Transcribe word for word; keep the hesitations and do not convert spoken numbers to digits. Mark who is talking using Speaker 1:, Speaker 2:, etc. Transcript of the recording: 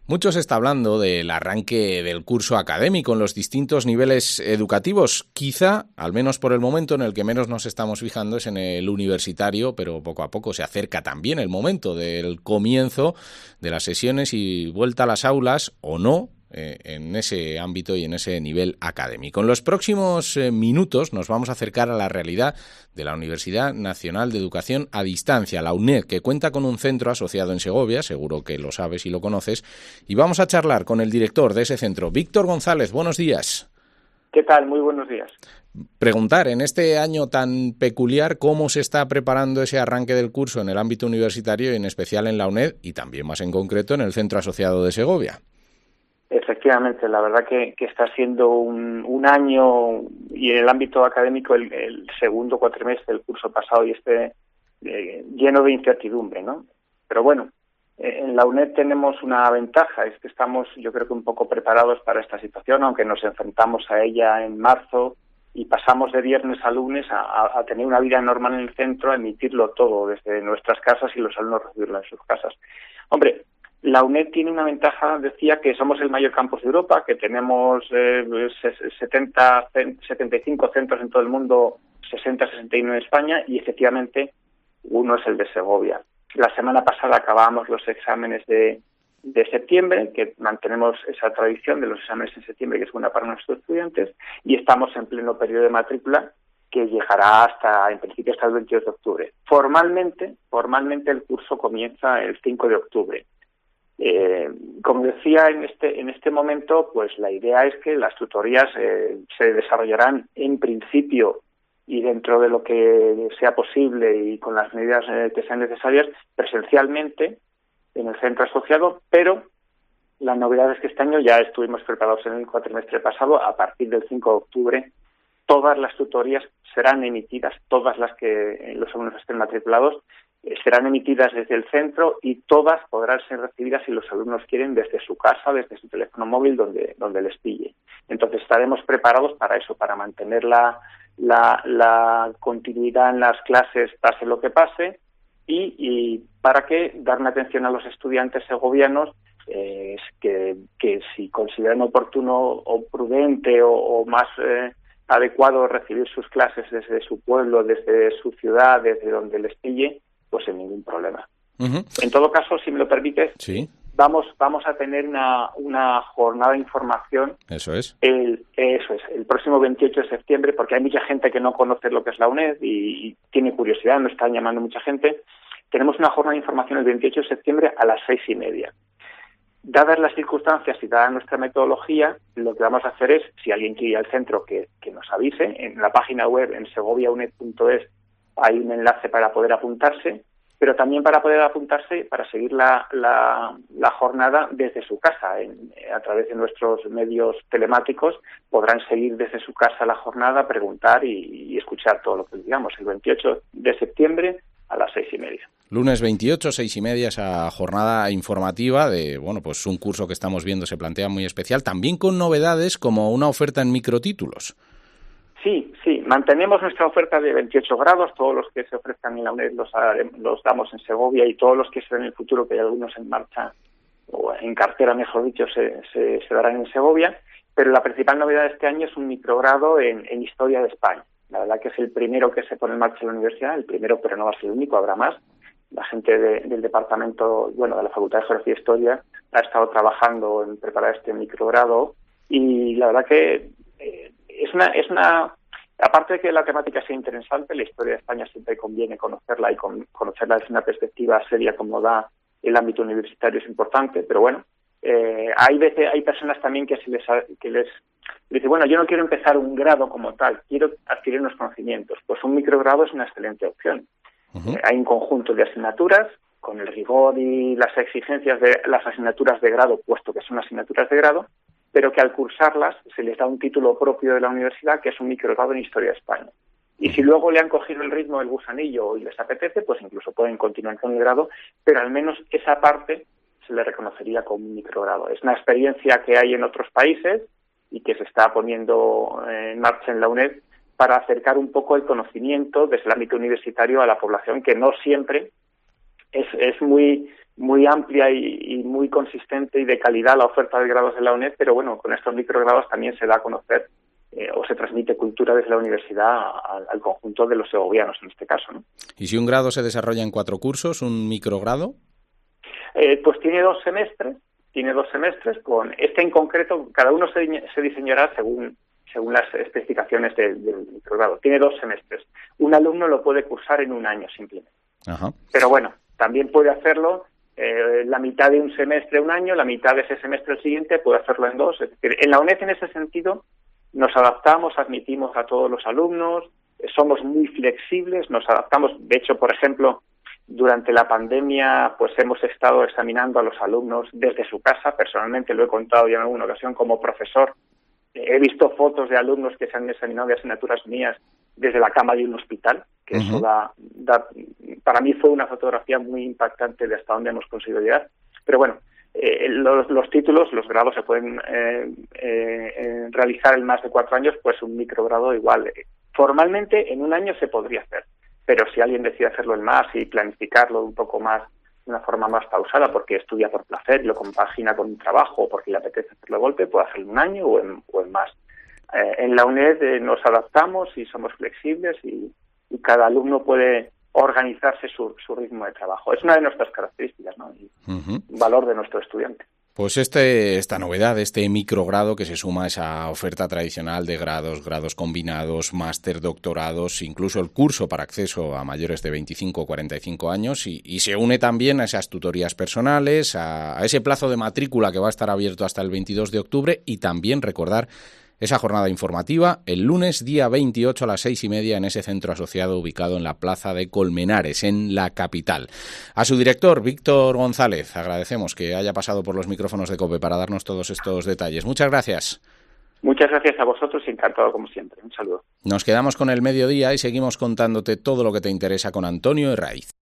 Speaker 1: Mucho se está hablando del arranque del curso académico en los distintos niveles educativos. Quizá, al menos por el momento, en el que menos nos estamos fijando es en el universitario, pero poco a poco se acerca también el momento del comienzo de las sesiones y vuelta a las aulas, o no, eh, en ese ámbito y en ese nivel académico. En los próximos eh, minutos nos vamos a acercar a la realidad de la Universidad Nacional de Educación a Distancia, la UNED, que cuenta con un centro asociado en Segovia, seguro que lo sabes y lo conoces, y vamos a charlar con el director de ese centro, Víctor González. Buenos días.
Speaker 2: ¿Qué tal? Muy buenos días.
Speaker 1: Preguntar, en este año tan peculiar, ¿cómo se está preparando ese arranque del curso en el ámbito universitario y en especial en la UNED y también más en concreto en el centro asociado de Segovia?
Speaker 2: Efectivamente, la verdad que, que está siendo un, un año, y en el ámbito académico el, el segundo cuatrimestre del curso pasado y este eh, lleno de incertidumbre, ¿no? Pero bueno, eh, en la UNED tenemos una ventaja, es que estamos yo creo que un poco preparados para esta situación, aunque nos enfrentamos a ella en marzo y pasamos de viernes a lunes a, a, a tener una vida normal en el centro, a emitirlo todo desde nuestras casas y los alumnos recibirlo en sus casas. Hombre, la UNED tiene una ventaja, decía, que somos el mayor campus de Europa, que tenemos eh, setenta, setenta y cinco centros en todo el mundo, sesenta, sesenta y nueve en España, y efectivamente uno es el de Segovia. La semana pasada acabábamos los exámenes de, de septiembre, que mantenemos esa tradición de los exámenes en septiembre, que es buena para nuestros estudiantes, y estamos en pleno periodo de matrícula, que llegará hasta, en principio, hasta el veintidós de octubre. Formalmente, formalmente el curso comienza el cinco de octubre. Eh, como decía, en este en este momento, pues la idea es que las tutorías eh, se desarrollarán en principio y dentro de lo que sea posible y con las medidas eh, que sean necesarias presencialmente en el centro asociado, pero la novedad es que este año ya estuvimos preparados en el cuatrimestre pasado. A partir del cinco de octubre todas las tutorías serán emitidas, todas las que los alumnos estén matriculados, serán emitidas desde el centro y todas podrán ser recibidas, si los alumnos quieren, desde su casa, desde su teléfono móvil, donde donde les pille. Entonces estaremos preparados para eso, para mantener la, la, la continuidad en las clases, pase lo que pase, y, y para que dar una atención a los estudiantes segovianos eh, que, que si consideran oportuno o prudente o, o más eh, adecuado recibir sus clases desde su pueblo, desde su ciudad, desde donde les pille, pues sin ningún problema. Uh-huh. En todo caso, si me lo permites,
Speaker 1: sí.
Speaker 2: vamos vamos a tener una, una jornada de información.
Speaker 1: Eso es.
Speaker 2: El, eso es, el próximo veintiocho de septiembre, porque hay mucha gente que no conoce lo que es la UNED y, y tiene curiosidad, nos están llamando mucha gente. Tenemos una jornada de información el veintiocho de septiembre a las seis y media. Dadas las circunstancias y dada nuestra metodología, lo que vamos a hacer es, si alguien quiere ir al centro, que, que nos avise. En la página web, en segovia uned punto es, hay un enlace para poder apuntarse, pero también para poder apuntarse para seguir la, la, la jornada desde su casa. En, a través de nuestros medios telemáticos podrán seguir desde su casa la jornada, preguntar y, y escuchar todo lo que digamos. El veintiocho de septiembre a las seis y media.
Speaker 1: Lunes veintiocho, seis y media, esa jornada informativa de, bueno, pues un curso que estamos viendo se plantea muy especial, también con novedades como una oferta en microtítulos.
Speaker 2: Sí, sí, mantenemos nuestra oferta de veintiocho grados, todos los que se ofrezcan en la UNED los, los damos en Segovia, y todos los que se den en el futuro, que hay algunos en marcha, o en cartera mejor dicho, se, se, se darán en Segovia, pero la principal novedad de este año es un microgrado en, en Historia de España. La verdad que es el primero que se pone en marcha en la universidad, el primero, pero no va a ser el único, habrá más. La gente de, del departamento, bueno, de la Facultad de Geografía e Historia ha estado trabajando en preparar este microgrado, y la verdad que eh, es una es una aparte de que la temática sea interesante, la historia de España siempre conviene conocerla, y con, conocerla desde una perspectiva seria como da el ámbito universitario es importante, pero bueno, eh, hay veces hay personas también que se les que les dice, bueno, yo no quiero empezar un grado como tal, quiero adquirir unos conocimientos. Pues un microgrado es una excelente opción. Uh-huh. Eh, hay un conjunto de asignaturas con el rigor y las exigencias de las asignaturas de grado, puesto que son asignaturas de grado, pero que al cursarlas se les da un título propio de la universidad, que es un microgrado en Historia de España. Y si luego le han cogido el ritmo del gusanillo y les apetece, pues incluso pueden continuar con el grado, pero al menos esa parte se le reconocería como un microgrado. Es una experiencia que hay en otros países y que se está poniendo en marcha en la UNED para acercar un poco el conocimiento desde el ámbito universitario a la población, que no siempre es, es muy muy amplia y, y muy consistente y de calidad la oferta de grados de la UNED, pero bueno, con estos microgrados también se da a conocer eh, o se transmite cultura desde la universidad al, al conjunto de los segovianos en este caso, ¿no?
Speaker 1: ¿Y si un grado se desarrolla en cuatro cursos, un microgrado?
Speaker 2: Eh, pues tiene dos semestres, tiene dos semestres, con este en concreto, cada uno se, se diseñará según según las especificaciones del, del microgrado. Tiene dos semestres. Un alumno lo puede cursar en un año simplemente.
Speaker 1: Ajá.
Speaker 2: Pero bueno, también puede hacerlo eh, la mitad de un semestre un año, la mitad de ese semestre el siguiente, puede hacerlo en dos. Es decir, en la UNED en ese sentido nos adaptamos, admitimos a todos los alumnos, eh, somos muy flexibles, nos adaptamos. De hecho, por ejemplo, durante la pandemia pues hemos estado examinando a los alumnos desde su casa. Personalmente lo he contado ya en alguna ocasión como profesor. He visto fotos de alumnos que se han examinado de asignaturas mías desde la cama de un hospital, que uh-huh. eso da, da, para mí fue una fotografía muy impactante de hasta dónde hemos conseguido llegar. Pero bueno, eh, los, los títulos, los grados se pueden eh, eh, realizar en más de cuatro años, pues un microgrado igual. Formalmente en un año se podría hacer, pero si alguien decide hacerlo en más y planificarlo un poco más, de una forma más pausada, porque estudia por placer, lo compagina con un trabajo o porque le apetece hacerlo de golpe, puede hacerlo en un año o en, o en más. Eh, en la UNED eh, nos adaptamos y somos flexibles y, y cada alumno puede organizarse su, su ritmo de trabajo. Es una de nuestras características, ¿no? Y uh-huh. valor de nuestro estudiante.
Speaker 1: Pues este, esta novedad, este microgrado que se suma a esa oferta tradicional de grados, grados combinados, máster, doctorados, incluso el curso para acceso a mayores de veinticinco o cuarenta y cinco años y, y se une también a esas tutorías personales, a, a ese plazo de matrícula que va a estar abierto hasta el veintidós de octubre y también recordar esa jornada informativa el lunes día veintiocho a las seis y media en ese centro asociado ubicado en la Plaza de Colmenares, en la capital. A su director, Víctor González, agradecemos que haya pasado por los micrófonos de COPE para darnos todos estos detalles. Muchas gracias.
Speaker 2: Muchas gracias a vosotros y encantado como siempre. Un saludo.
Speaker 1: Nos quedamos con el mediodía y seguimos contándote todo lo que te interesa con Antonio Herraiz.